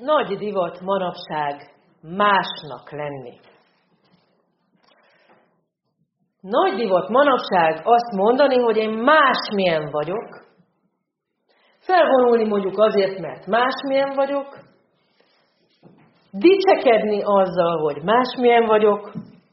Nagy divat manapság másnak lenni. Nagy divat manapság azt mondani, hogy én másmilyen vagyok. Felvonulni mondjuk azért, mert másmilyen vagyok. Dicsekedni azzal, hogy másmilyen vagyok.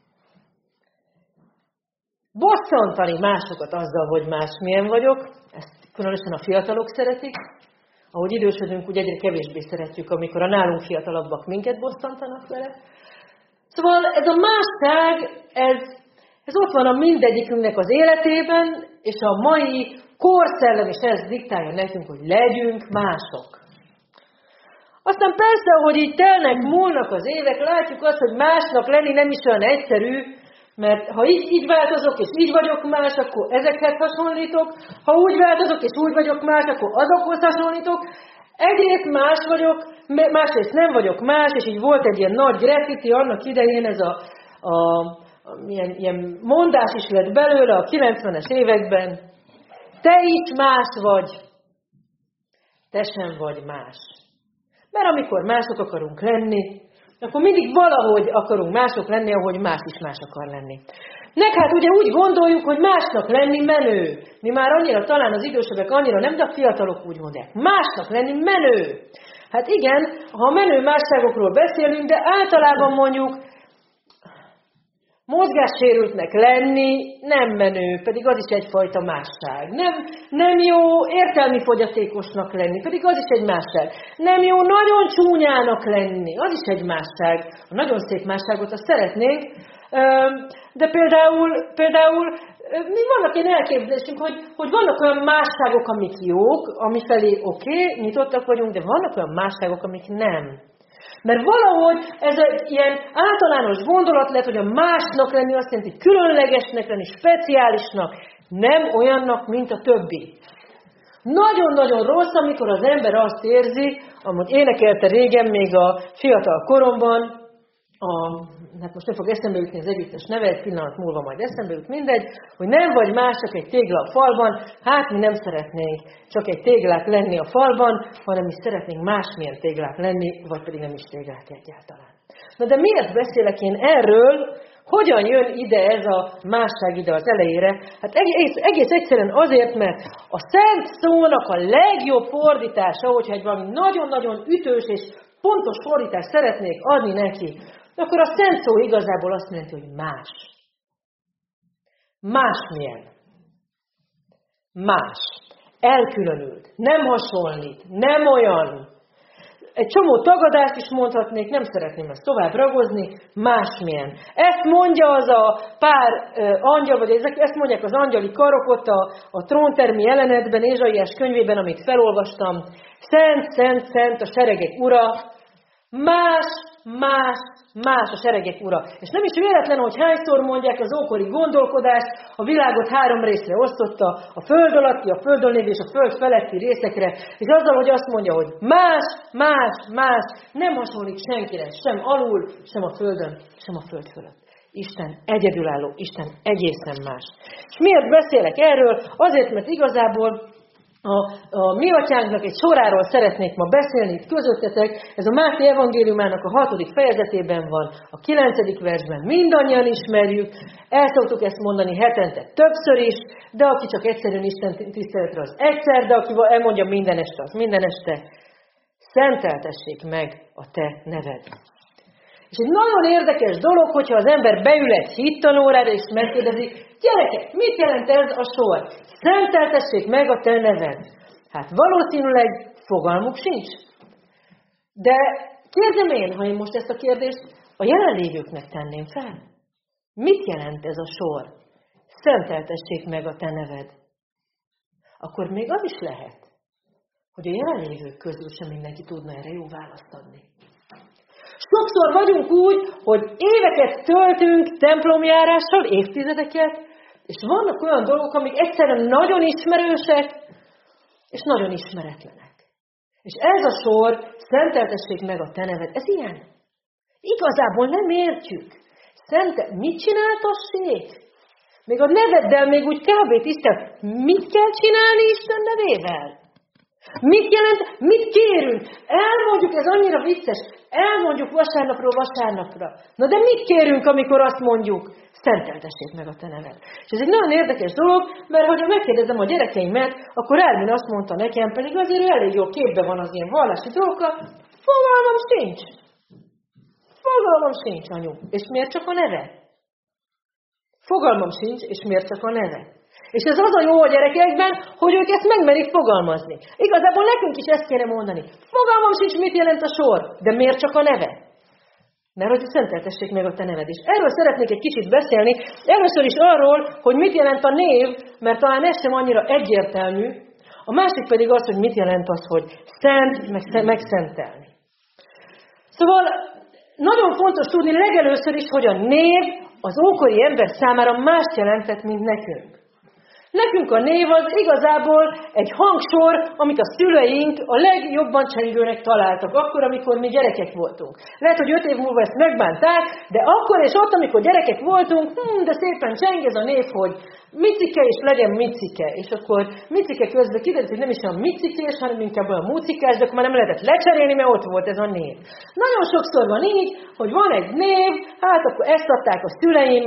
Bosszantani másokat azzal, hogy másmilyen vagyok. Ezt különösen a fiatalok szeretik. Ahogy idősödünk, úgy egyre kevésbé szeretjük, amikor a nálunk fiatalabbak minket bosszantanak vele. Szóval ez a másság, ez ott van a mindegyikünknek az életében, és a mai korszellem is ezt diktálja nekünk, hogy legyünk mások. Aztán persze, ahogy így telnek, múlnak az évek, látjuk azt, hogy másnak lenni nem is olyan egyszerű, mert ha így változok, és így vagyok más, akkor ezekhez hasonlítok. Ha úgy változok, és úgy vagyok más, akkor azokhoz hasonlítok. Egyrészt más vagyok, másrészt nem vagyok más, és így volt egy ilyen nagy graffiti annak idején, ez ilyen mondás is lett belőle a 90-es években. Te is más vagy, te sem vagy más. Mert amikor mások akarunk lenni, akkor mindig valahogy akarunk mások lenni, ahogy más is más akar lenni. Hát ugye úgy gondoljuk, hogy másnak lenni menő. Mi már annyira, talán az idősebbek annyira nem, de a fiatalok úgy mondják. Másnak lenni menő. Hát igen, ha menő másságokról beszélünk, de általában mondjuk mozgássérültnek lenni nem menő, pedig az is egyfajta másság. Nem jó értelmi fogyatékosnak lenni, pedig az is egy másság. Nem jó nagyon csúnyának lenni, az is egy másság. A nagyon szép másságot azt szeretnénk, de például mi vannak ilyen elképzelésünk, hogy vannak olyan másságok, amik jók, amifelé oké, nyitottak vagyunk, de vannak olyan másságok, amik nem. Mert valahogy ez egy ilyen általános gondolat lett, hogy a másnak lenni azt jelenti különlegesnek lenni, speciálisnak, nem olyannak, mint a többi. Nagyon-nagyon rossz, amikor az ember azt érzi, amúgy énekelte régen még a fiatal koromban, hát most nem fog eszembe jutni az együttes neve, egy pillanat múlva majd eszembe jut, mindegy, hogy nem vagy más, csak egy tégla a falban, hát mi nem szeretnénk csak egy téglák lenni a falban, hanem mi szeretnénk másmilyen téglák lenni, vagy pedig nem is téglák egyáltalán. Na de miért beszélek én erről, hogyan jön ide ez a másság ide az elejére? Hát egész egyszerűen azért, mert a szent szónak a legjobb fordítása, hogyha egy valami nagyon-nagyon ütős és pontos fordítást szeretnék adni neki, akkor a szent szó igazából azt jelenti, hogy más. Másmilyen. Más. Elkülönült. Nem hasonlít. Nem olyan. Egy csomó tagadást is mondhatnék, nem szeretném ezt tovább ragozni. Másmilyen. Ezt mondja az a pár angyal, vagy ezt mondják az angyali karok ott a tróntermi jelenetben, Ézsaiás könyvében, amit felolvastam. Szent, szent, szent a seregek ura. Más a seregek ura. És nem is véletlen, hogy hányszor mondják az ókori gondolkodást, a világot 3 részre osztotta, a föld alatti, a földön lévő és a föld feletti részekre, és azzal, hogy azt mondja, hogy más, nem hasonlít senkire, sem alul, sem a földön, sem a föld fölött. Isten egyedülálló, Isten egészen más. És miért beszélek erről? Azért, mert igazából a mi atyánknak egy soráról szeretnék ma beszélni itt közöttetek. Ez a Máté evangéliumának a 6. fejezetében van, a 9. versben mindannyian ismerjük. El szoktuk ezt mondani hetente többször is, de aki csak egyszerűen Isten tiszteletre, az egyszer, de aki elmondja minden este, az minden este. Szenteltessék meg a te neved. És egy nagyon érdekes dolog, hogyha az ember beül egy hittanórára és megkérdezi, gyerekek, mit jelent ez a sor? Szenteltessék meg a te neved. Hát valószínűleg fogalmuk sincs. De kérdem én, ha én most ezt a kérdést a jelenlévőknek tenném fel. Mit jelent ez a sor? Szenteltessék meg a te neved. Akkor még az is lehet, hogy a jelenlévők közül sem mindenki tudna erre jó választ adni. Sokszor vagyunk úgy, hogy éveket töltünk templomjárással, évtizedeket, és vannak olyan dolgok, amik egyszerűen nagyon ismerősek, és nagyon ismeretlenek. És ez a sor, szenteltessék meg a te neved, ez ilyen. Igazából nem értjük. Mit csináltassék? Még a neveddel még úgy kb. Tisztel, mit kell csinálni Isten nevével? Mit jelent? Mit kérünk? Elmondjuk, ez annyira vicces, elmondjuk vasárnapról vasárnapra. Na de mit kérünk, amikor azt mondjuk? Szenteltessék meg a te neved. És ez egy nagyon érdekes dolog, mert ha megkérdezem a gyerekeimet, akkor Ermin azt mondta nekem, pedig azért elég jó képben van az ilyen vallási dolgokkal, fogalmam sincs. Fogalmam sincs, anyu. És miért csak a neve? Fogalmam sincs, és miért csak a neve? És ez az a jó a gyerekekben, hogy ők ezt megmerik fogalmazni. Igazából nekünk is ezt kéne mondani. Fogalmam sincs, mit jelent a sor, de miért csak a neve? Mert hogy szenteltessék meg a te neved is. Erről szeretnék egy kicsit beszélni. Először is arról, hogy mit jelent a név, mert talán ez sem annyira egyértelmű. A másik pedig az, hogy mit jelent az, hogy szent, megszentelni. Szóval nagyon fontos tudni legelőször is, hogy a név az ókori ember számára mást jelentett, mint nekünk. Nekünk a név az igazából egy hangsor, amit a szüleink a legjobban csengőnek találtak, akkor, amikor mi gyerekek voltunk. Lehet, hogy 5 év múlva ezt megbánták, de akkor és ott, amikor gyerekek voltunk, de szépen cseng ez a név, hogy Micike és legyen Micike. És akkor Micike közben kiderült, hogy nem is olyan micikés, hanem inkább olyan mucikás, de akkor már nem lehetett lecserélni, mert ott volt ez a név. Nagyon sokszor van így, hogy van egy név, hát akkor ezt adták a szüleim,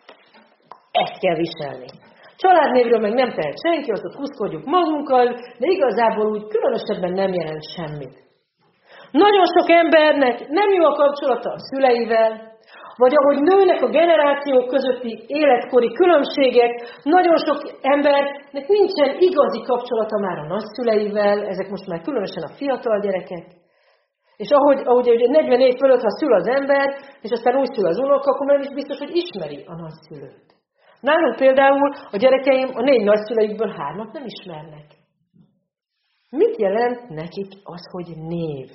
ezt kell viselni. Családnévről meg nem tehet senki, azt ott kuszkodjuk magunkkal, de igazából úgy különösebben nem jelent semmit. Nagyon sok embernek nem jó a kapcsolata a szüleivel, vagy ahogy nőnek a generációk közötti életkori különbségek, nagyon sok embernek nincsen igazi kapcsolata már a nagyszüleivel, ezek most már különösen a fiatal gyerekek. És ahogy 40 év fölött, ha szül az ember, és aztán úgy szül az unoka, akkor nem is biztos, hogy ismeri a nagyszülőt. Nálunk például a gyerekeim a 4 nagyszüleikből 3-at nem ismernek. Mit jelent nekik az, hogy név?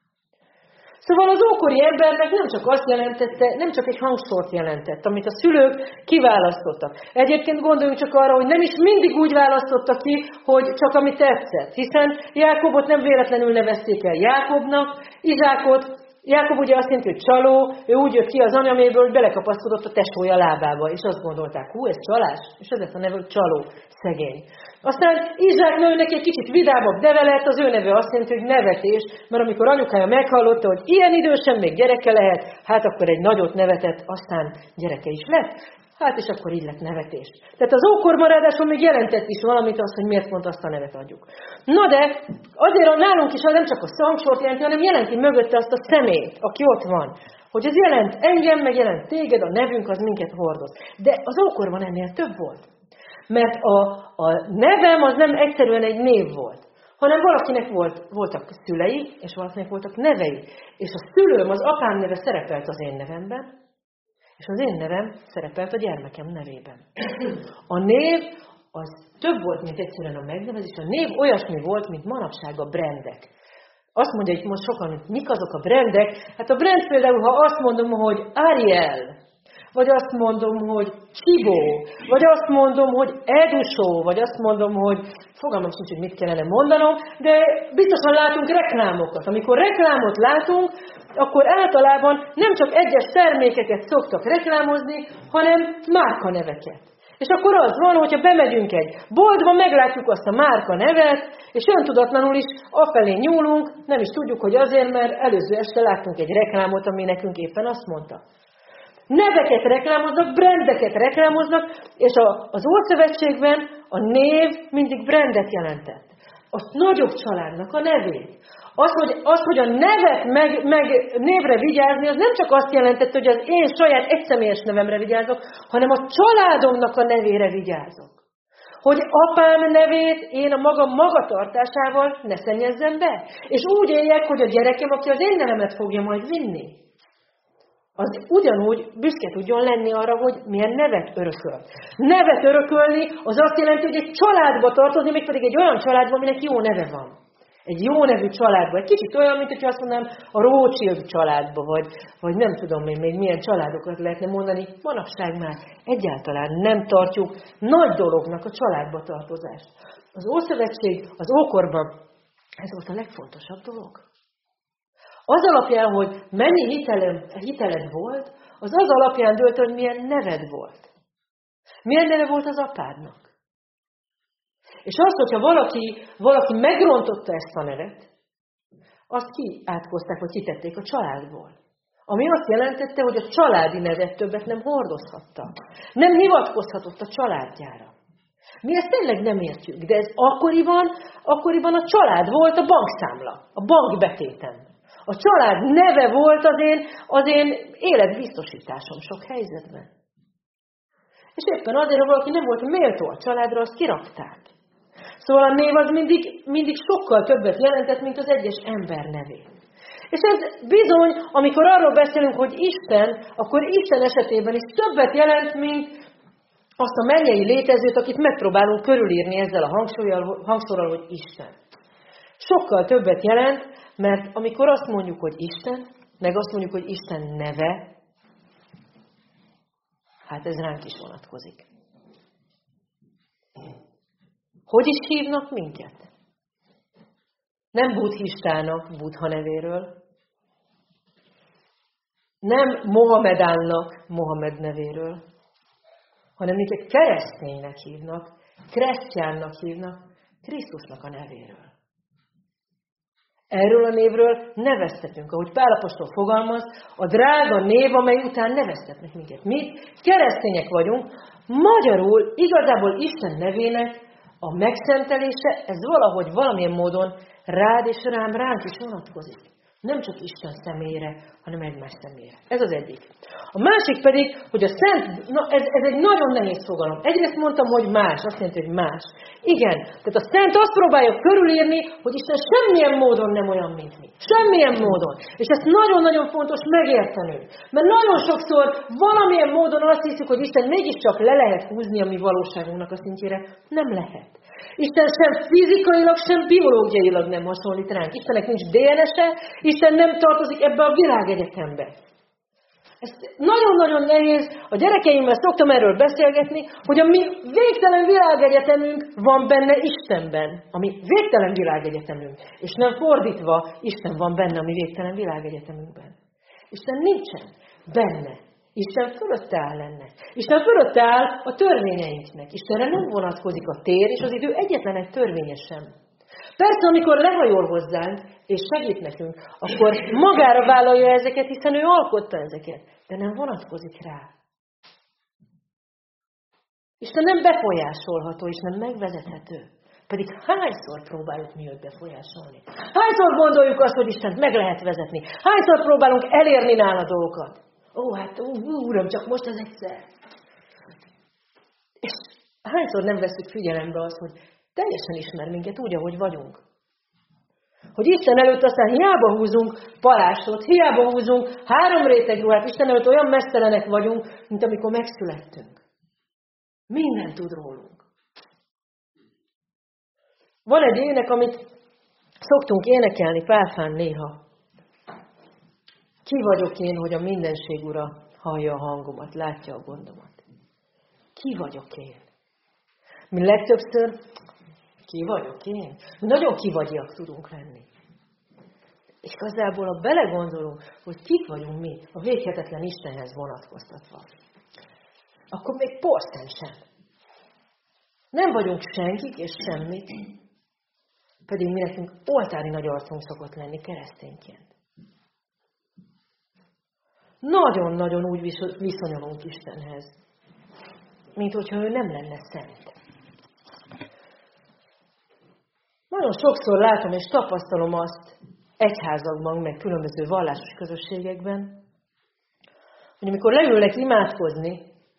Szóval az ókori embernek nem csak azt jelentette, nem csak egy hangsort jelentett, amit a szülők kiválasztottak. Egyébként gondoljunk csak arra, hogy nem is mindig úgy választotta ki, hogy csak ami tetszett. Hiszen Jákobot nem véletlenül nevezték el Jákobnak, Jákob ugye azt jelenti, hogy csaló, ő úgy jött ki az anyaméből, hogy belekapaszkodott a tesója lábába, és azt gondolták, ez csalás, és ez lett a neve, hogy csaló, szegény. Aztán Izsák nőnek egy kicsit vidámabb neve lett, az ő neve azt jelenti, hogy nevetés, mert amikor anyukája meghallotta, hogy ilyen idősen még gyereke lehet, hát akkor egy nagyot nevetett, aztán gyereke is lett. Hát és akkor így lett nevetés. Tehát az ókorban ráadásul még jelentett is valamit az, hogy miért pont azt a nevet adjuk. Na de azért nálunk is nem csak a szangsort jelenti, hanem jelenti mögötte azt a személyt, aki ott van. Hogy ez jelent engem, meg jelent téged, a nevünk az minket hordoz. De az ókorban ennél több volt. Mert a nevem az nem egyszerűen egy név volt, hanem valakinek voltak szülei, és valakinek voltak nevei. És a szülőm, az apám neve szerepelt az én nevemben, és az én nevem szerepelt a gyermekem nevében. A név az több volt, mint egyszerűen a megnevezés. A név olyasmi volt, mint manapság a brandek. Azt mondja, hogy most sokan, hogy mik azok a brandek. Hát a brand például, ha azt mondom, hogy Ariel, vagy azt mondom, hogy Csibó, vagy azt mondom, hogy Edusó, vagy azt mondom, hogy fogalmam sincs, hogy mit kellene mondanom, de biztosan látunk reklámokat. Amikor reklámot látunk, akkor általában nem csak egyes termékeket szoktak reklámozni, hanem márkaneveket. És akkor az van, hogyha bemegyünk egy boltba, meglátjuk azt a márka nevet, és öntudatlanul is afelé nyúlunk, nem is tudjuk, hogy azért, mert előző este láttunk egy reklámot, ami nekünk éppen azt mondta. Neveket reklámoznak, brandeket reklámoznak, és az Ószövetségben a név mindig brandet jelentett. A nagyobb családnak a nevét. Az, hogy a nevet meg névre vigyázni, az nem csak azt jelentett, hogy az én saját egyszemélyes nevemre vigyázok, hanem a családomnak a nevére vigyázok. Hogy apám nevét én a magam magatartásával ne szennyezzem be. És úgy éljek, hogy a gyerekem, aki az én nevemet fogja majd vinni, az ugyanúgy büszke tudjon lenni arra, hogy milyen nevet örököl. Nevet örökölni az azt jelenti, hogy egy családba tartozni, mégpedig egy olyan családba, aminek jó neve van. Egy jó nevű családba. Egy kicsit olyan, mint hogyha azt mondanám a Rothschild családba, vagy nem tudom én még milyen családokat lehetne mondani. Manapság már egyáltalán nem tartjuk nagy dolognak a családba tartozást. Az Ószövetség, az ókorban ez volt a legfontosabb dolog. Az alapján, hogy mennyi hiteled volt, az alapján dőlt, hogy milyen neved volt. Milyen neve volt az apádnak. És az, hogyha valaki megrontotta ezt a nevet, azt kiátkozták, vagy kitették a családból. Ami azt jelentette, hogy a családi nevet többet nem hordozhatta. Nem hivatkozhatott a családjára. Mi ezt tényleg nem értjük, de ez akkoriban a család volt a bankszámla, a bankbetéten. A család neve volt az én életbiztosításom sok helyzetben. És éppen azért, ha valaki nem volt méltó a családra, azt kirakták. Szóval a név az mindig sokkal többet jelentett, mint az egyes ember nevét. És ez bizony, amikor arról beszélünk, hogy Isten, akkor Isten esetében is többet jelent, mint azt a mennyei létezőt, akit megpróbálunk körülírni ezzel a hangsorral, hogy Isten. Sokkal többet jelent, mert amikor azt mondjuk, hogy Isten, meg azt mondjuk, hogy Isten neve, hát ez ránk is vonatkozik. Hogy is hívnak minket? Nem buddhistának, Buddha nevéről. Nem Mohamedánnak, Mohamed nevéről. Hanem minket kereszténynek hívnak, Kresztyánnak hívnak, Krisztusnak a nevéről. Erről a névről neveztetünk, ahogy Pál apostol fogalmaz, a drága név, amely után neveztetnek minket. Mi keresztények vagyunk, magyarul igazából Isten nevének a megszentelése, ez valahogy valamilyen módon rád és ránk is vonatkozik. Nem csak Isten személyére, hanem egymás személyére. Ez az egyik. A másik pedig, hogy a szent, ez egy nagyon nehéz fogalom. Egyrészt mondtam, hogy más, azt jelenti, hogy más. Igen, tehát a szent azt próbálja körülírni, hogy Isten semmilyen módon nem olyan, mint mi. Semmilyen módon. És ezt nagyon-nagyon fontos megértenünk. Mert nagyon sokszor valamilyen módon azt hiszük, hogy Isten mégiscsak le lehet húzni a mi valóságunknak a szintjére. Nem lehet. Isten sem fizikailag, sem biológiailag nem hasonlít ránk. Istennek nincs DNS-e, Isten nem tartozik ebbe a világegyetembe. Ez nagyon-nagyon nehéz. A gyerekeimmel szoktam erről beszélgetni, hogy a mi végtelen világegyetemünk van benne Istenben. A mi végtelen világegyetemünk. És nem fordítva, Isten van benne a mi végtelen világegyetemünkben. Isten nincsen benne. Isten fölötte áll ennek. Isten fölötte áll a törvényeinknek. Istenre nem vonatkozik a tér és az idő egyetlen egy törvénye sem. Persze, amikor lehajol hozzánk és segít nekünk, akkor magára vállalja ezeket, hiszen ő alkotta ezeket. De nem vonatkozik rá. Isten nem befolyásolható, és nem megvezethető. Pedig hányszor próbáljuk mi őt befolyásolni? Hányszor gondoljuk azt, hogy Istent meg lehet vezetni? Hányszor próbálunk elérni nála dolgokat? Uram, csak most az egyszer. És hányszor nem veszük figyelembe azt, hogy teljesen ismer minket úgy, ahogy vagyunk. Hogy Isten előtt aztán hiába húzunk palástot, hiába húzunk 3 réteg ruhát, Isten előtt olyan mesztelenek vagyunk, mint amikor megszülettünk. Minden tud rólunk. Van egy ének, amit szoktunk énekelni Pálfán néha. Ki vagyok én, hogy a mindenség ura hallja a hangomat, látja a gondomat? Ki vagyok én? Mi legtöbbször ki vagyok én? Mi nagyon kivagyiak tudunk lenni. És igazából, ha belegondolunk, hogy kik vagyunk mi, a véghetetlen Istenhez vonatkoztatva, akkor még porszem sem. Nem vagyunk senkik és semmit, pedig mi nekünk oltári nagy arcunk szokott lenni keresztényként. Nagyon-nagyon úgy viszonyulunk Istenhez, mint hogyha ő nem lenne szent. Nagyon sokszor látom és tapasztalom azt egyházakban, meg különböző vallásos közösségekben, hogy amikor leülnek imádkozni,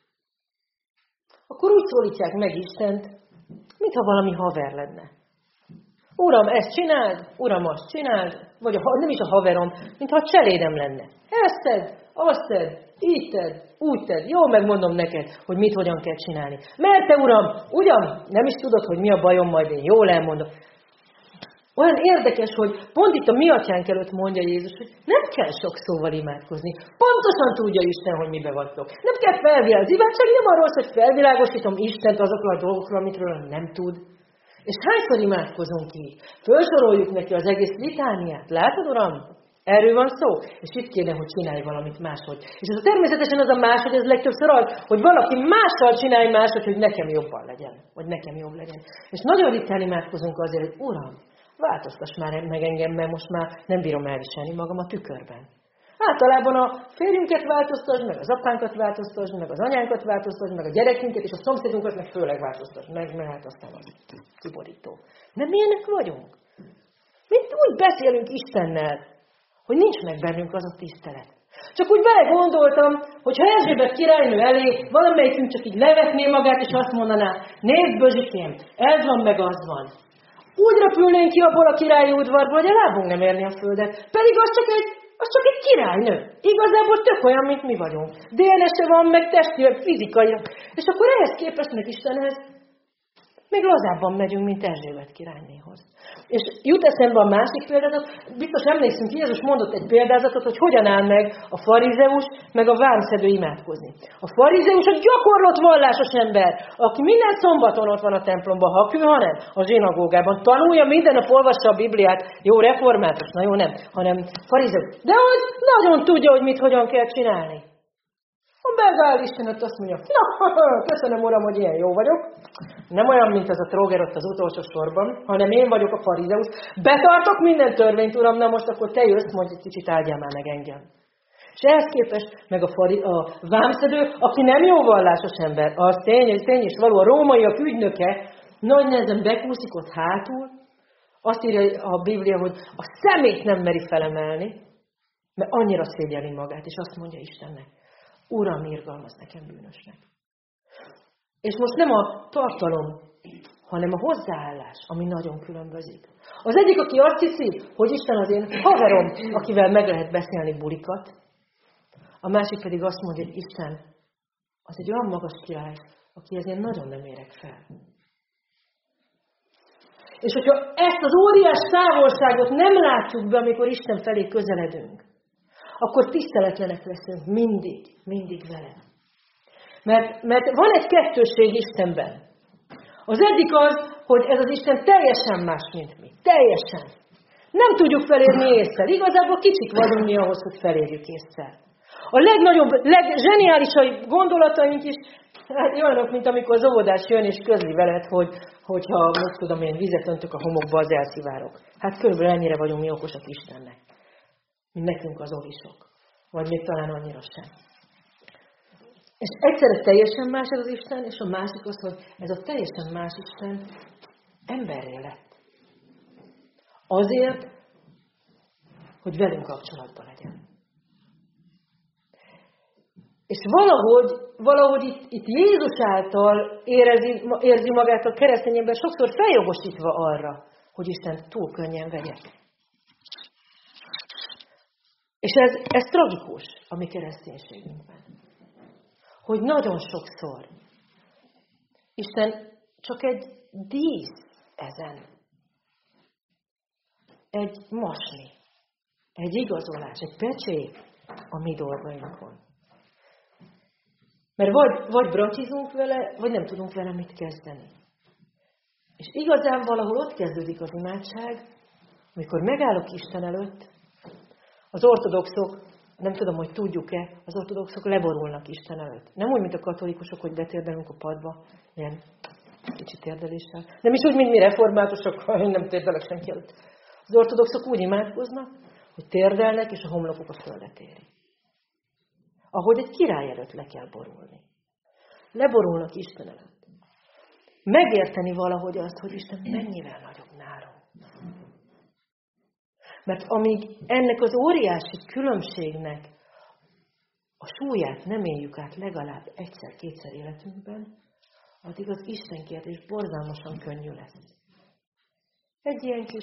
akkor úgy szólítják meg Istent, mintha valami haver lenne. Uram, ezt csináld, Uram, azt csináld, vagy nem is a haverom, mintha a cselédem lenne. Ezt tedd, azt tedd, így tedd, úgy tedd. Jól megmondom neked, hogy mit, hogyan kell csinálni. Mert te, Uram, ugyan nem is tudod, hogy mi a bajom, majd én jól elmondom. Olyan érdekes, hogy pont itt a mi atyánk előtt mondja Jézus, hogy nem kell sok szóval imádkozni. Pontosan tudja Isten, hogy mibe vagytok. Nem kell felvilágosítani. Az imádság nem arról, hogy felvilágosítom Istent azokról a dolgokról, amitről nem tud. És hányszor imádkozunk ki? Fölsoroljuk neki az egész litániát. Látod, Uram? Erről van szó, és itt kéne, hogy csinálj valamit máshogy. És ez természetesen az a máshogy, ez legtöbbször az, hogy valaki mással csinálj máshogy, hogy nekem jobban legyen, vagy nekem jobb legyen. És nagyon ritkán imádkozunk azért, hogy Uram, változtass már meg engem, mert most már nem bírom elviselni magam a tükörben. Általában a férjünket változtasd meg, az apánkat változtasd meg, az anyánkat változtasd meg, a gyerekünket, és a szomszédunkat meg főleg változtasd meg, mert hát aztán az kiborító. Nem milyenek vagyunk? Mint úgy beszélünk Istennel, hogy nincs meg bennünk az a tisztelet. Csak úgy belegondoltam, hogy ha Erzsébet királynő elé valamelyikünk csak így levetné magát, és azt mondaná, nézd Bözsikém, ez van meg az van. Úgy repülnénk ki abból a királyi udvarból, hogy a lábunk nem érni a földet. Pedig az csak egy királynő. Igazából tök olyan, mint mi vagyunk. DNS-e van, meg testileg, fizikai. És akkor ehhez képest meg Istenhez még lazábban megyünk, mint Erzsébet királynéhoz. És jut eszembe a másik példázat, biztos emlékszünk, Jézus mondott egy példázatot, hogy hogyan áll meg a farizeus, meg a vámszedő imádkozni. A farizeus a gyakorlott vallásos ember, aki minden szombaton ott van a templomban, ha kül, ha nem, a zsinagógában, tanulja, minden nap olvassa a Bibliát, jó református, na jó nem, hanem farizeus. De az nagyon tudja, hogy mit, hogyan kell csinálni. Beáll Istenet, azt mondja, na, köszönöm Uram, hogy ilyen jó vagyok. Nem olyan, mint az a tróger ott az utolsó sorban, hanem én vagyok a farizeus. Betartok minden törvényt, Uram, na most akkor te jössz, mondj egy kicsit áldjál már meg engem. És ehhez képest meg a vámszedő, aki nem jó vallásos ember, az tény és való, a rómaiak ügynöke, nagy nehezen bekúszik ott hátul, azt írja a Biblia, hogy a szemét nem meri felemelni, mert annyira szégyeli magát, és azt mondja Istennek, Uram, irgalmaz nekem bűnösnek. És most nem a tartalom, hanem a hozzáállás, ami nagyon különbözik. Az egyik, aki azt hiszi, hogy Isten az én haverom, akivel meg lehet beszélni bulikat, a másik pedig azt mondja, hogy Isten az egy olyan magas király, akihez én nagyon nem érek fel. És hogyha ezt az óriás távolságot nem látjuk be, amikor Isten felé közeledünk, akkor tiszteletlenek leszünk mindig vele. Mert van egy kettősség Istenben. Az egyik az, hogy ez az Isten teljesen más, mint mi. Teljesen. Nem tudjuk felérni észszel. Igazából kicsik vagyunk mi ahhoz, hogy felérjük észszel. A legnagyobb, leggeniálisabb gondolataink is, hát olyanok, mint amikor az óvodás jön és közli veled, hogyha, most tudom én, vizet öntök a homokba, az elszivárok. Hát körülbelül ennyire vagyunk mi okosak Istennek. Mint nekünk az ovisok. Vagy még talán annyira sem. És egyszerre teljesen más ez az Isten, és a másik az, hogy ez a teljesen más Isten emberré lett. Azért, hogy velünk kapcsolatban legyen. És valahogy itt Jézus által érzi magát a keresztény ember sokszor feljogosítva arra, hogy Isten túl könnyen vegye. És ez tragikus a mi kereszténységünkben. Hogy nagyon sokszor Isten csak egy dísz ezen. Egy masni. Egy igazolás, egy pecsét a mi dolgainkon. Mert vagy bratizunk vele, vagy nem tudunk vele mit kezdeni. És igazán valahol ott kezdődik az imádság, amikor megállok Isten előtt, az ortodoxok, nem tudom, hogy tudjuk-e, az ortodoxok leborulnak Isten előtt. Nem úgy, mint a katolikusok, hogy betérdelünk a padba, ilyen kicsit térdeléssel. Nem is úgy, mint mi reformátusok, hogy nem térdelek senki előtt. Az ortodoxok úgy imádkoznak, hogy térdelnek, és a homlokuk a földet éri. Ahogy egy király előtt le kell borulni. Leborulnak Isten előtt. Megérteni valahogy azt, hogy Isten mennyivel nagyobb nálunk. Mert amíg ennek az óriási különbségnek a súlyát nem éljük át legalább egyszer-kétszer életünkben, addig az Isten kérdés borzalmasan könnyű lesz. Egy ilyen kis,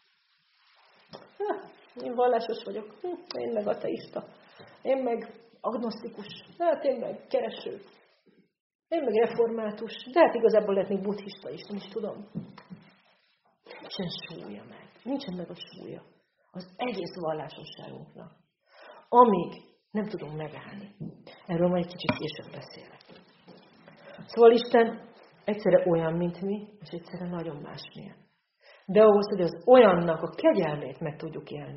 én vallásos vagyok, én meg ateista, én meg agnosztikus, hát én meg kereső, én meg református, de hát igazából lehetnék buddhista is, nem is tudom. Nincsen súlya meg, nincsen meg a súlya az egész vallásosságunknak, amíg nem tudunk megállni. Erről majd egy kicsit később beszélek. Szóval Isten egyszerre olyan, mint mi, és egyszerre nagyon másmilyen. De ahhoz, hogy az olyannak a kegyelmét meg tudjuk élni,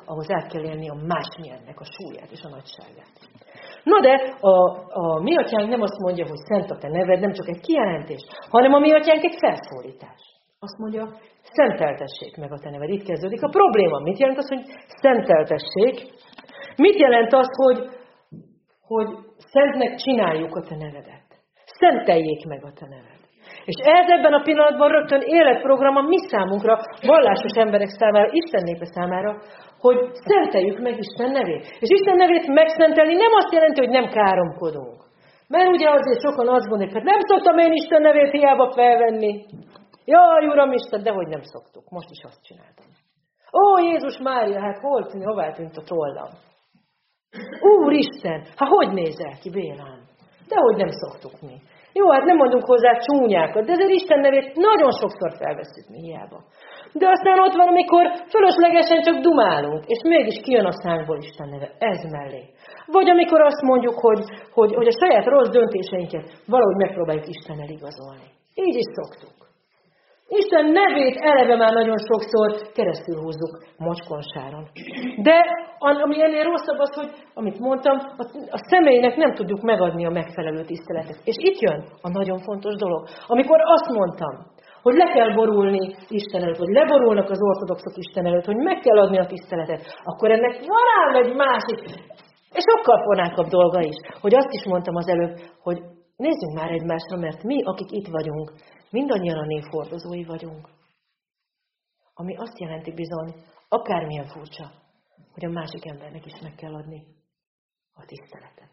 ahhoz át kell élni a másmilyennek a súlyát és a nagyságát. Na de a mi atyánk nem azt mondja, hogy szent a te neved, nem csak egy kijelentés, hanem a mi atyánk egy felszólítás. Azt mondja, szenteltessék meg a te neved. Itt kezdődik a probléma. Mit jelent az, hogy szenteltessék? Mit jelent az, hogy szentnek csináljuk a te nevedet? Szenteljék meg a te neved. És ez ebben a pillanatban rögtön életprogram a mi számunkra, vallásos emberek számára, Isten népe számára, hogy szenteljük meg Isten nevét. És Isten nevét megszentelni nem azt jelenti, hogy nem káromkodunk. Mert ugye azért sokan azt gondolják, hát nem szoktam én Isten nevét hiába felvenni. Jaj, Uram Isten, dehogy nem szoktuk. Most is azt csináltam. Ó, Jézus Mária, hát hová tűnt a tollam? Úristen, hát hogy nézel ki, Bélán? Dehogy nem szoktuk mi. Jó, hát nem mondunk hozzá csúnyákat, de azért Isten nevét nagyon sokszor felveszünk mi hiába. De aztán ott van, amikor fölöslegesen csak dumálunk, és mégis kijön a szánkból Isten neve. Ez mellé. Vagy amikor azt mondjuk, hogy a saját rossz döntéseinket valahogy megpróbáljuk Istennel igazolni. Így is szoktuk. Isten nevét eleve már nagyon sokszor keresztül húzzuk mocskonsáron. De ami ennél rosszabb az, hogy, amit mondtam, a személynek nem tudjuk megadni a megfelelő tiszteletet. És itt jön a nagyon fontos dolog. Amikor azt mondtam, hogy le kell borulni Isten előtt, vagy leborulnak az ortodoxok Isten előtt, hogy meg kell adni a tiszteletet, akkor ennek van ám egy másik, és sokkal fornákabb dolga is. Hogy azt is mondtam az előbb, hogy nézzünk már egymásra, mert mi, akik itt vagyunk, mindannyian a névhordozói vagyunk. Ami azt jelenti bizony, akármilyen furcsa, hogy a másik embernek is meg kell adni a tiszteletet.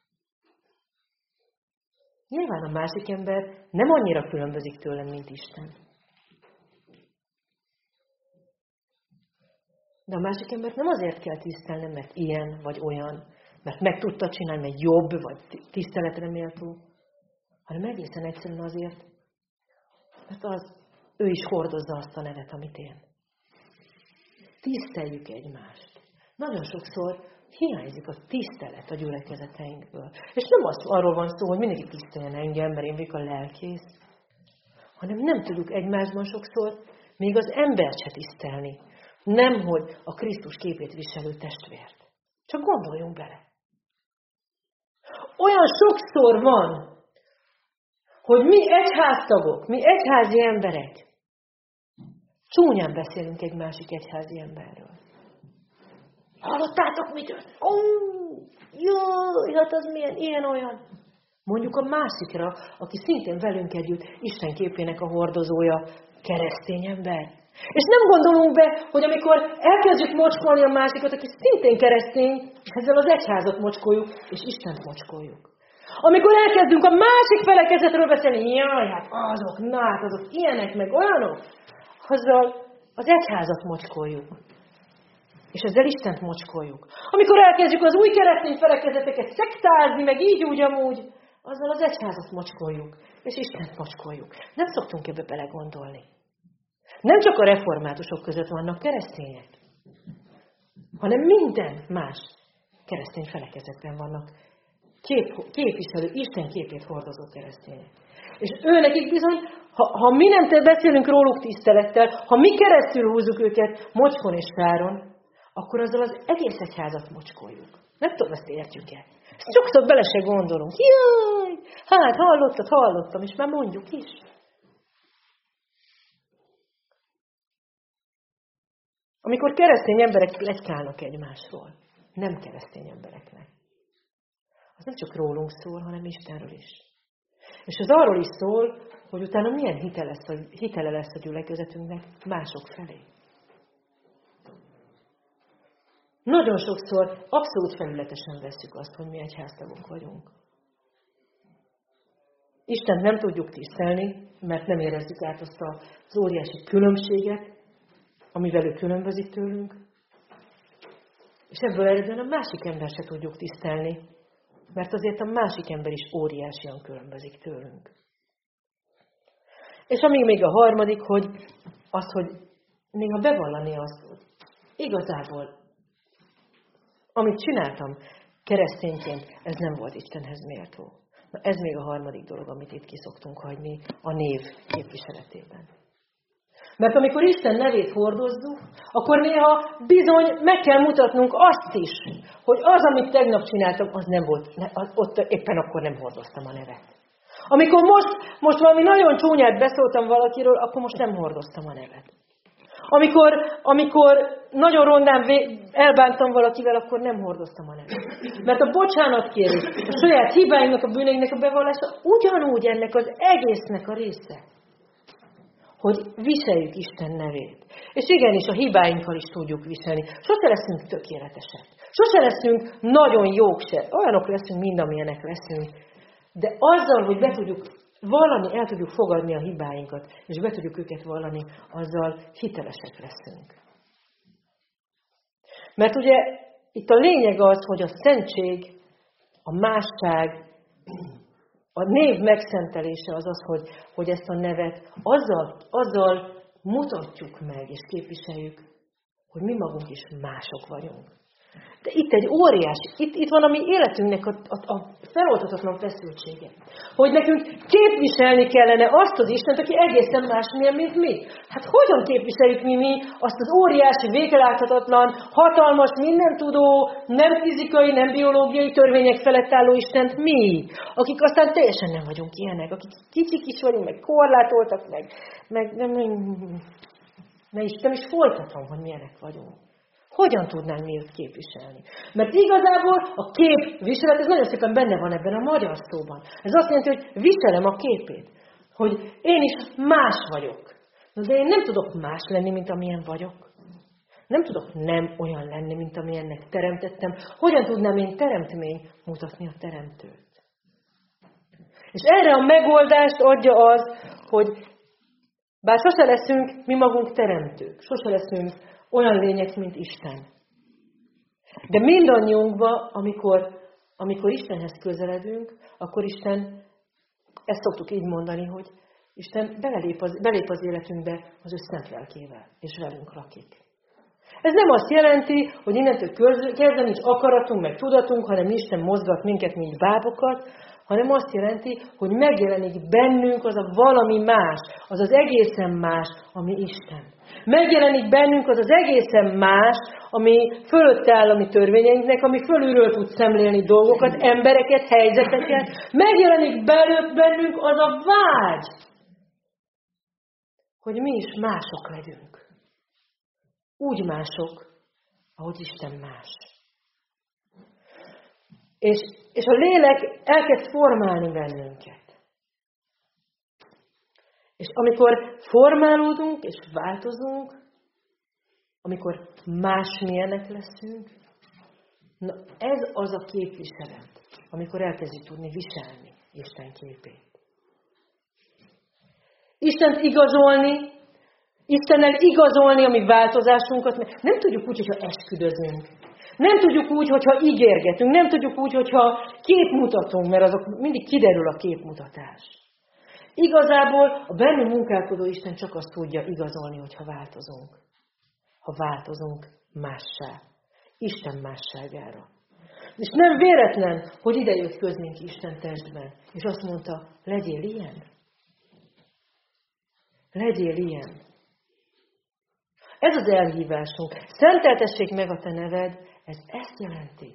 Nyilván a másik ember nem annyira különbözik tőlem, mint Isten. De a másik embert nem azért kell tisztelnem, mert ilyen vagy olyan, mert meg tudta csinálni, mert jobb vagy tiszteletre méltó, hanem egészen egyszerűen azért, mert ő is hordozza azt a nevet, amit én. Tiszteljük egymást. Nagyon sokszor hiányzik a tisztelet a gyülekezeteinkből. És nem arról van szó, hogy mindenki tiszteljen engem, mert én vagyok a lelkész, hanem nem tudjuk egymásban sokszor még az embert se tisztelni. Nem, hogy a Krisztus képét viselő testvért. Csak gondoljunk bele. Olyan sokszor van, hogy mi egyháztagok, mi egyházi emberek csúnyán beszélünk egy másik egyházi emberről. Hallottátok mit? Jaj, hát az milyen, ilyen-olyan. Mondjuk a másikra, aki szintén velünk együtt Isten képének a hordozója, keresztény ember. És nem gondolunk be, hogy amikor elkezdjük mocskolni a másikat, aki szintén keresztény, ezzel az egyházat mocskoljuk, és Istent mocskoljuk. Amikor elkezdünk a másik felekezetről beszélni, jaj, hát azok ilyenek, meg olyanok, azzal az egyházat mocskoljuk. És ezzel Istent mocskoljuk. Amikor elkezdjük az új keresztény felekezeteket szektázni, meg így úgy amúgy, azzal az egyházat mocskoljuk. És Istent mocskoljuk. Nem szoktunk ebbe belegondolni. Nem csak a reformátusok között vannak keresztények, hanem minden más keresztény felekezetben vannak képviselő, Isten képét hordozó keresztények. És őnekik bizony, ha mi nem beszélünk róluk tisztelettel, ha mi keresztül húzzuk őket mocskon és sáron, akkor azzal az egész egyházat mocskoljuk. Nem tudom, ezt értjük-e. Sokszor bele se gondolunk. Jaj, hát hallottam, és már mondjuk is. Amikor keresztény emberek pletykálnak egymásról, nem keresztény embereknek. Az nem csak rólunk szól, hanem Istenről is. És az arról is szól, hogy utána milyen hitele lesz a gyülekezetünknek mások felé. Nagyon sokszor abszolút felületesen vesszük azt, hogy mi egyháztagok vagyunk. Istent nem tudjuk tisztelni, mert nem érezzük át azt az óriási különbséget, amivel ő különbözik tőlünk. És ebből eredően a másik ember se tudjuk tisztelni, mert azért a másik ember is óriásian különbözik tőlünk. És amíg még a harmadik, hogy néha bevallani azt, hogy igazából, amit csináltam keresztényként, ez nem volt Istenhez méltó. Na ez még a harmadik dolog, amit itt ki szoktunk hagyni a név képviseletében. Mert amikor Isten nevét hordozzuk, akkor néha bizony meg kell mutatnunk azt is, hogy az, amit tegnap csináltam, az nem volt, ott éppen akkor nem hordoztam a nevet. Amikor most valami nagyon csúnyát beszóltam valakiről, akkor most nem hordoztam a nevet. Amikor nagyon rondán elbántam valakivel, akkor nem hordoztam a nevet. Mert a bocsánatkérés, a saját hibáinknak, a bűneinknek a bevallása ugyanúgy ennek az egésznek a része. Hogy viseljük Isten nevét. És igenis, a hibáinkkal is tudjuk viselni. Sose leszünk tökéletesek. Sose leszünk nagyon jók se. Olyanok leszünk, mind amilyenek leszünk. De azzal, hogy el tudjuk fogadni a hibáinkat, és be tudjuk őket vallani, azzal hitelesek leszünk. Mert ugye itt a lényeg az, hogy a szentség, a másság, a név megszentelése az az, hogy ezt a nevet azzal mutatjuk meg, és képviseljük, hogy mi magunk is mások vagyunk. De itt egy óriási, itt van a mi életünknek a feloldhatatlan feszültsége. Hogy nekünk képviselni kellene azt az Istent, aki egészen másmilyen, mint mi. Hát hogyan képviseljük mi azt az óriási, végeláthatatlan, hatalmas, mindentudó, nem fizikai, nem biológiai törvények felett álló Istent mi? Akik aztán teljesen nem vagyunk ilyenek, akik kicsik is vagyunk, meg korlátoltak, meg nem is folytatom, hogy milyenek vagyunk. Hogyan tudnánk mi őt képviselni? Mert igazából a képviselet, ez nagyon szépen benne van ebben a magyar szóban. Ez azt jelenti, hogy viselem a képét. Hogy én is más vagyok. De én nem tudok más lenni, mint amilyen vagyok. Nem tudok nem olyan lenni, mint amilyennek teremtettem. Hogyan tudnám én teremtmény mutatni a teremtőt? És erre a megoldást adja az, hogy bár sose leszünk mi magunk teremtők, sose leszünk olyan lények, mint Isten. De mindannyiunkban, amikor Istenhez közeledünk, akkor Isten, ezt szoktuk így mondani, hogy Isten belép az életünkbe az ő szent lelkével, és velünk lakik. Ez nem azt jelenti, hogy innentől kezdve nincs akaratunk, meg tudatunk, hanem Isten mozgat minket, mint bábokat, hanem azt jelenti, hogy megjelenik bennünk az a valami más, az az egészen más, ami Isten. Megjelenik bennünk az az egészen más, ami fölött áll a mi törvényeinknek, ami fölülről tud szemlélni dolgokat, embereket, helyzeteket. Megjelenik bennünk az a vágy, hogy mi is mások legyünk. Úgy mások, ahogy Isten más. És a lélek elkezd formálni bennünket. És amikor formálódunk és változunk, amikor másmilyenek leszünk, na ez az a képviselet, amikor elkezdjük tudni viselni Isten képét. Istent igazolni, Istennel igazolni a mi változásunkat, mert nem tudjuk úgy, hogyha esküdözünk. Nem tudjuk úgy, hogyha ígérgetünk, nem tudjuk úgy, hogyha képmutatunk, mert azok mindig kiderül a képmutatás. Igazából a bennünk munkálkodó Isten csak azt tudja igazolni, hogyha változunk. Ha változunk mássá. Isten másságára. És nem véletlen, hogy ide jött közénk Isten testben. És azt mondta, legyél ilyen. Legyél ilyen. Ez az elhívásunk. Szenteltessék meg a te neved, ez ezt jelenti.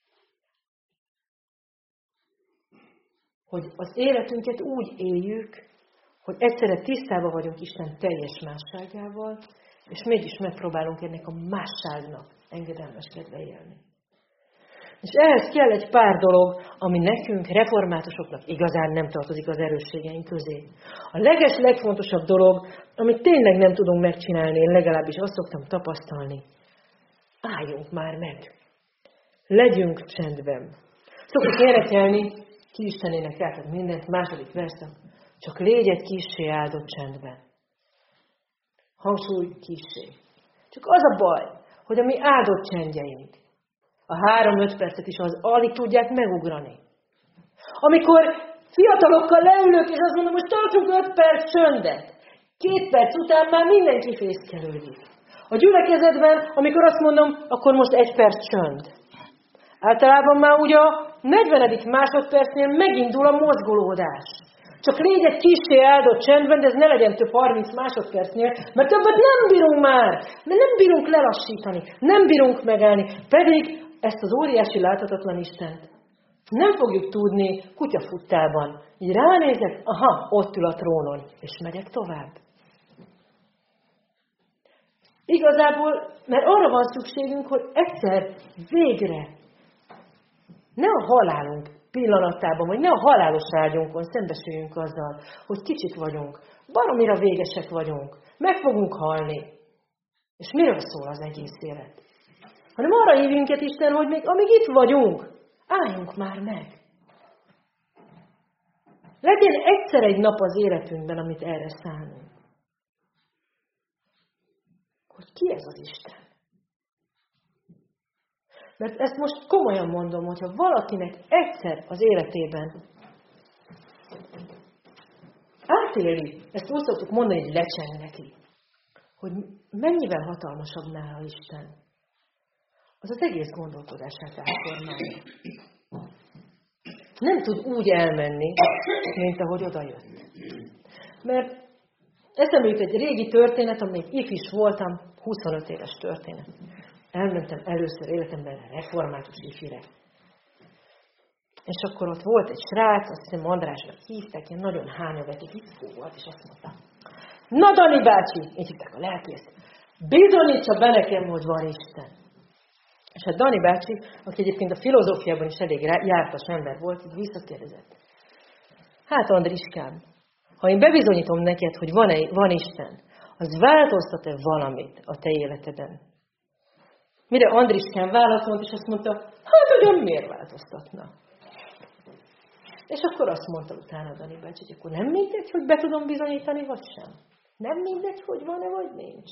Hogy az életünket úgy éljük, hogy egyszerre tisztában vagyunk Isten teljes másságával, és mégis megpróbálunk ennek a másságnak engedelmeskedve élni. És ehhez kell egy pár dolog, ami nekünk, reformátusoknak igazán nem tartozik az erősségeink közé. A legfontosabb dolog, amit tényleg nem tudunk megcsinálni, én legalábbis azt szoktam tapasztalni. Álljunk már meg! Legyünk csendben! Szoktuk énekelni, ki Istenének átad mindent, második verszak, csak légy egy kissé áldott csendben. Hangsúly kissé. Csak az a baj, hogy a mi áldott csendjeink, a 3-5 percet is az alig tudják megugrani. Amikor fiatalokkal leülök, és azt mondom, hogy tartsunk 5 perc csöndet. 2 perc után már mindenki fészkelődik. A gyülekezetben, amikor azt mondom, akkor most 1 perc csönd. Általában már ugye a 40. másodpercnél megindul a mozgolódás. Csak légy egy kissé áldott csendben, de ez ne legyen több 30 másodpercnél, mert többet nem bírunk már, mert nem bírunk lelassítani, nem bírunk megállni. Pedig ezt az óriási láthatatlan Istent nem fogjuk tudni kutyafuttában. Így ránézek, aha, ott ül a trónon, és megyek tovább. Igazából, mert arra van szükségünk, hogy egyszer, végre, ne a halálunk pillanatában, vagy ne a halálos ágyunkon szembesüljünk azzal, hogy kicsik vagyunk, baromira végesek vagyunk, meg fogunk halni. És miről szól az egész élet? Hanem arra hív minket Isten, hogy még amíg itt vagyunk, álljunk már meg. Legyen egyszer egy nap az életünkben, amit erre szánunk. Hogy ki ez az Isten? Mert ezt most komolyan mondom, hogyha valakinek egyszer az életében átéli, ezt úgy szoktuk mondani, hogy lecseng neki, hogy mennyivel hatalmasabb nála Isten, az az egész gondolkodását átformálja. Nem tud úgy elmenni, mint ahogy odajött. Mert eszembe jut egy régi történet, amelyik ifis voltam, 25 éves történet. Elmentem először életemben református ifire. És akkor ott volt egy srác, azt hiszem Andrásnak hívták, ilyen nagyon hányavető hickó volt, és azt mondta, na Dani bácsi, így hívták a lelkész, bizonyítsa be nekem, hogy van Isten. És hát Dani bácsi, aki egyébként a filozófiában is elég jártas ember volt, így visszakérdezett. Hát Andriskám, ha én bebizonyítom neked, hogy van Isten, az változtat-e valamit a te életeden? Mire Andriskán válaszolt, és azt mondta, hát ugyan miért változtatna? És akkor azt mondta utána Dani bácsi, hogy akkor nem mindegy, hogy be tudom bizonyítani, vagy sem. Nem mindegy, hogy van-e, vagy nincs.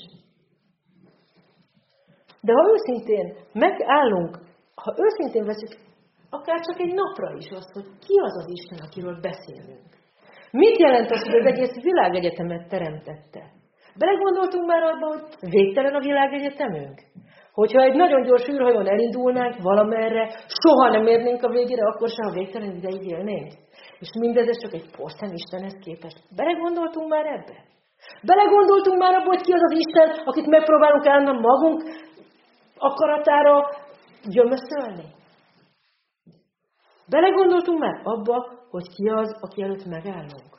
De ha őszintén megállunk, ha őszintén veszünk, akár csak egy napra is azt, hogy ki az az Isten, akiről beszélünk. Mit jelent az, hogy az egész világegyetemet teremtette? Belegondoltunk már abba, hogy végtelen a világegyetemünk? Hogyha egy nagyon gyors űrhajón elindulnánk valamerre, soha nem érnénk a végére, akkor se, ha végtelen ideig élnénk. És mindez csak egy porszem Istenhez képest. Belegondoltunk már ebbe? Belegondoltunk már abba, hogy ki az az Isten, akit megpróbálunk állandóan magunk akaratára gyömöszölni? Belegondoltunk már abba, hogy ki az, aki előtt megállunk?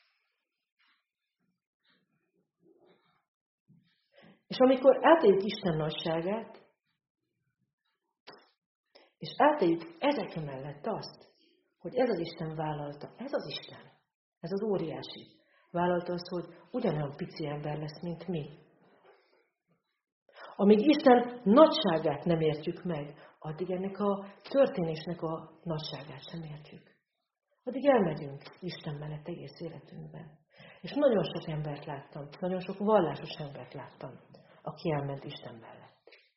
És amikor átéljük Isten nagyságát, és átéljük ezek mellett azt, hogy ez az Isten vállalta, ez az Isten, ez az óriási, vállalta azt, hogy ugyanolyan pici ember lesz, mint mi. Amíg Isten nagyságát nem értjük meg, addig ennek a történésnek a nagyságát sem értjük. Addig elmegyünk Isten mellett egész életünkben. És nagyon sok embert láttam, nagyon sok vallásos embert láttam, aki elment Isten mellett.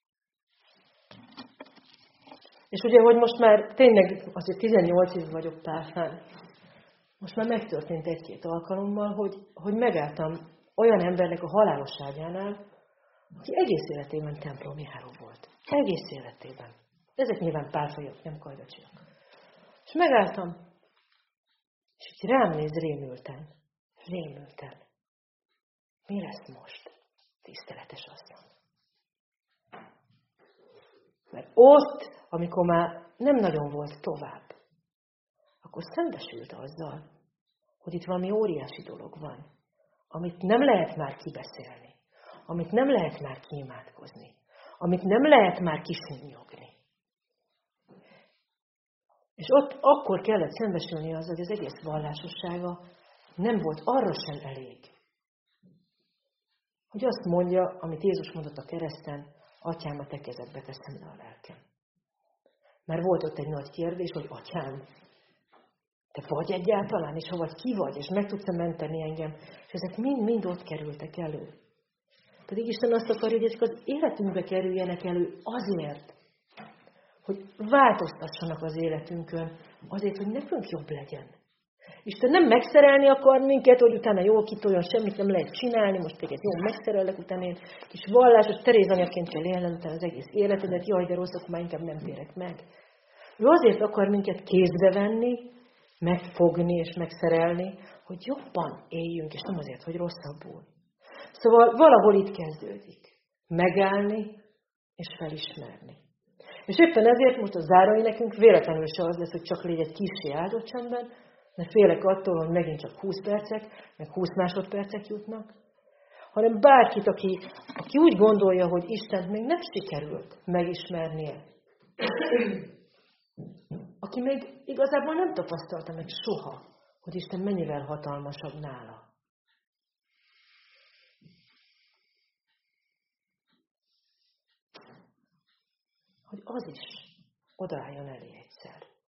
És ugye, hogy most már tényleg azért 18 év vagyok Páfán, most már megtörtént egy-két alkalommal, hogy megálltam olyan embernek a halálos ágyánál, aki egész életében templomjáró volt. Egész életében. Ezek nyilván pálfajok, nem kajdacsiak. És megálltam, és így rám néz rémülten. Rémülten. Mi lesz most, tiszteletes asszony? Mert ott, amikor már nem nagyon volt tovább, akkor szembesült azzal, hogy itt valami óriási dolog van, amit nem lehet már kibeszélni, amit nem lehet már kiimádkozni, amit nem lehet már kisúnyogni. És ott akkor kellett szembesülni azzal, hogy az egész vallásossága nem volt arra sem elég, hogy azt mondja, amit Jézus mondott a kereszten, Atyám, a te kezedbe teszem le a lelkem. Mert volt ott egy nagy kérdés, hogy Atyám, te vagy egyáltalán, és ha vagy, ki vagy, és meg tudsz menteni engem. És ezek mind ott kerültek elő. Pedig Isten azt akarja, hogy ezek az életünkbe kerüljenek elő azért, hogy változtassanak az életünkön, azért, hogy nekünk jobb legyen. Isten nem megszerelni akar minket, hogy utána jól kitoljon, semmit nem lehet csinálni, most téged jól megszerellek, utána én kis vallásos terézanyaként kell élned utána az egész életedet, jaj, de rosszak, már inkább nem térek meg. Ő azért akar minket kézbe venni, megfogni és megszerelni, hogy jobban éljünk, és nem azért, hogy rosszabbul. Szóval valahol itt kezdődik. Megállni és felismerni. És éppen ezért most a zárai nekünk véletlenül se az lesz, hogy csak légy egy kissé áldott csendben, mert félek attól, hogy megint csak 20 percek, meg 20 másodpercek jutnak, hanem bárkit, aki úgy gondolja, hogy Istent még nem sikerült megismernie, aki még igazából nem tapasztalta meg soha, hogy Isten mennyivel hatalmasabb nála. Hogy az is odaálljon elé egyszer.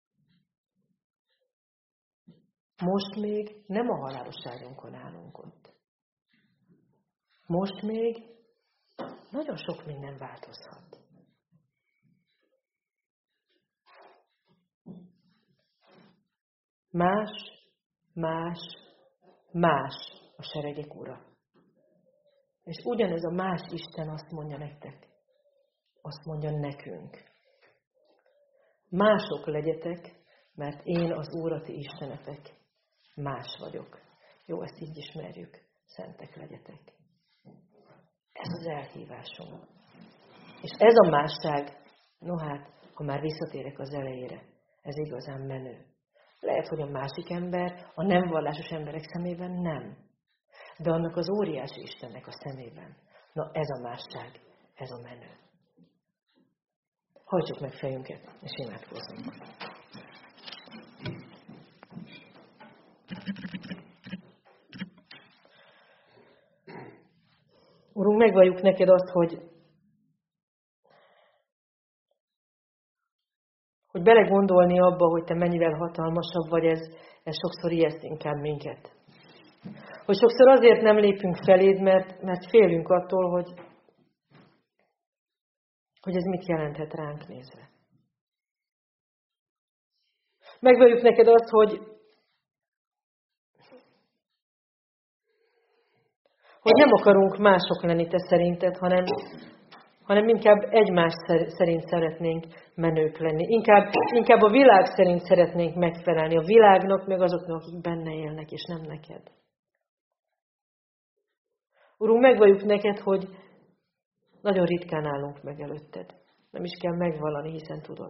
Most még nem a halálosságunkon állunk ott. Most még nagyon sok minden változhat. Más a seregek ura. És ugyanez a más Isten azt mondja nektek. Azt mondja nekünk. Mások legyetek, mert én az Úr a ti istenetek. Más vagyok. Jó, ezt így ismerjük. Szentek legyetek. Ez az elhívásunk. És ez a másság, no hát, ha már visszatérek az elejére, ez igazán menő. Lehet, hogy a másik ember, a nem vallásos emberek szemében nem. De annak az óriási Istennek a szemében. Na ez a másság, ez a menő. Hajtsuk meg fejünket, és imádkozzunk. Urunk, megvalljuk neked azt, hogy belegondolni abba, hogy te mennyivel hatalmasabb vagy, ez sokszor ijeszt inkább minket. Hogy sokszor azért nem lépünk feléd, mert félünk attól, hogy ez mit jelenthet ránk nézve. Megvalljuk neked azt, hogy nem akarunk mások lenni te szerinted, hanem inkább egymás szerint szeretnénk menők lenni. Inkább a világ szerint szeretnénk megfelelni. A világnak, meg azoknak, akik benne élnek, és nem neked. Urunk, megvalljuk neked, hogy nagyon ritkán állunk meg előtted. Nem is kell megvallani, hiszen tudod.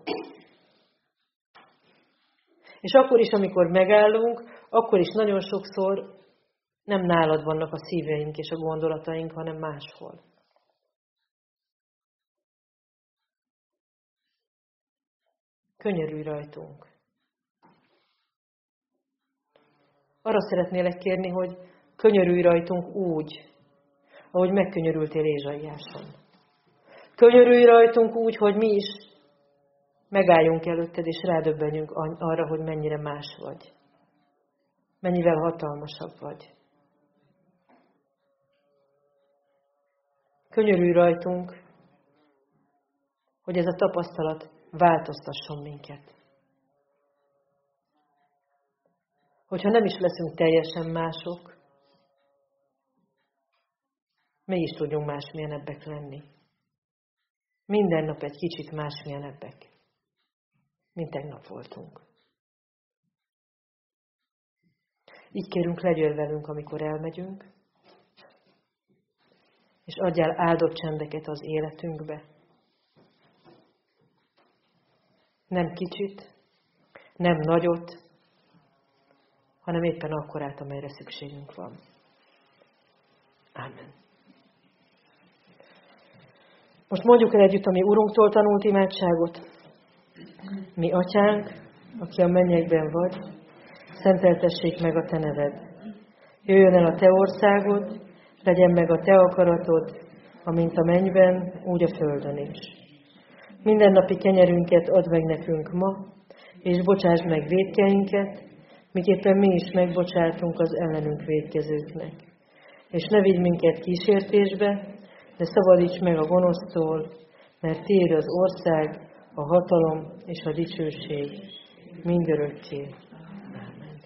És akkor is, amikor megállunk, akkor is nagyon sokszor nem nálad vannak a szíveink és a gondolataink, hanem máshol. Könyörülj rajtunk. Arra szeretnélek kérni, hogy könyörülj rajtunk úgy, ahogy megkönyörültél Ézsaiáson. Könyörülj rajtunk úgy, hogy mi is megálljunk előtted, és rádöbbenjünk arra, hogy mennyire más vagy. Mennyivel hatalmasabb vagy. Könyörülj rajtunk, hogy ez a tapasztalat változtasson minket. Hogyha nem is leszünk teljesen mások, mégis tudjunk másmilyenebbek lenni. Minden nap egy kicsit másmilyenebbek, mint tegnap voltunk. Így kérünk, legyél velünk, amikor elmegyünk, és adjál áldott csendeket az életünkbe. Nem kicsit, nem nagyot, hanem éppen akkorát, amelyre szükségünk van. Ámen. Most mondjuk el együtt a mi Urunktól tanult imádságot. Mi Atyánk, aki a mennyekben vagy, szenteltessék meg a te neved. Jöjjön el a te országod, legyen meg a te akaratod, amint a mennyben, úgy a földön is. Mindennapi kenyerünket add meg nekünk ma, és bocsásd meg vétkeinket, miképpen mi is megbocsátunk az ellenünk vétkezőknek. És ne vigy minket kísértésbe, de szabadíts meg a gonosztól, mert tiéd az ország, a hatalom és a dicsőség mindörökké. Ámen.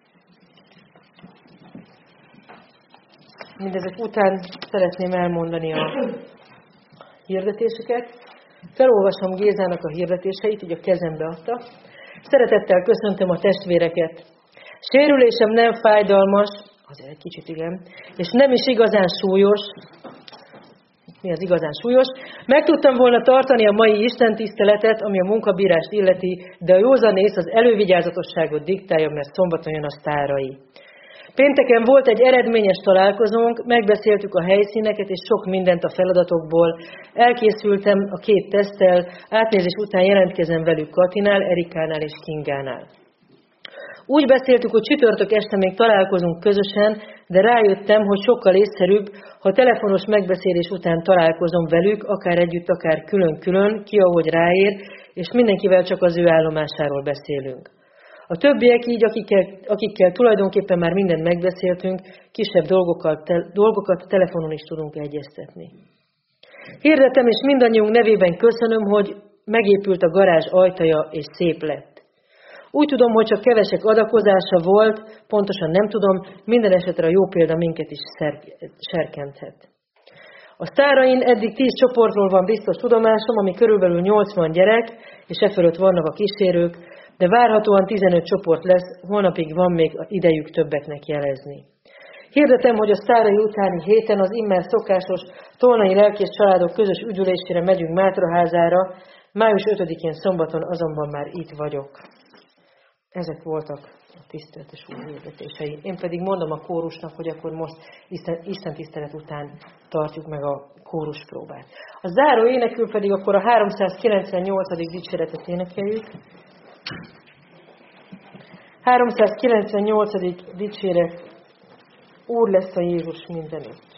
Mindezek után szeretném elmondani a hirdetéseket. Felolvasom Gézának a hirdetéseit, így a kezembe adta, Szeretettel köszöntöm a testvéreket. Sérülésem nem fájdalmas, azért egy kicsit igen, és nem is igazán súlyos. Mi az igazán súlyos? Meg tudtam volna tartani a mai istentiszteletet, ami a munkabírást illeti, de a józanész az elővigyázatosságot diktálja, mert szombaton jön a sztárai. Pénteken volt egy eredményes találkozónk, megbeszéltük a helyszíneket és sok mindent a feladatokból. Elkészültem a 2 teszttel, átnézés után jelentkezem velük Katinál, Erikánál és Kingánál. Úgy beszéltük, hogy csütörtök este még találkozunk közösen, de rájöttem, hogy sokkal észszerűbb, ha telefonos megbeszélés után találkozom velük, akár együtt, akár külön-külön, ki ahogy ráér, és mindenkivel csak az ő állomásáról beszélünk. A többiek így, akikkel tulajdonképpen már mindent megbeszéltünk, kisebb dolgokat telefonon is tudunk egyeztetni. Hirdetem, és mindannyiunk nevében köszönöm, hogy megépült a garázs ajtaja, és szép lett. Úgy tudom, hogy csak kevesek adakozása volt, pontosan nem tudom, minden esetre a jó példa minket is serkenthet. A sztárain eddig 10 csoportról van biztos tudomásom, ami körülbelül 80 gyerek, és e fölött vannak a kísérők, de várhatóan 15 csoport lesz, holnapig van még idejük többeknek jelezni. Hirdetem, hogy a sztárai utáni héten az immár szokásos tolnai lelkész családok közös üdülésére megyünk Mátraházára, május 5-én szombaton azonban már itt vagyok. Ezek voltak a tiszteletes úr hirdetései. Én pedig mondom a kórusnak, hogy akkor most Isten tisztelet után tartjuk meg a kóruspróbát. A záró énekül pedig akkor a 398. dicséretet énekeljük. 398. dicséret, Úr lesz a Jézus mindenütt.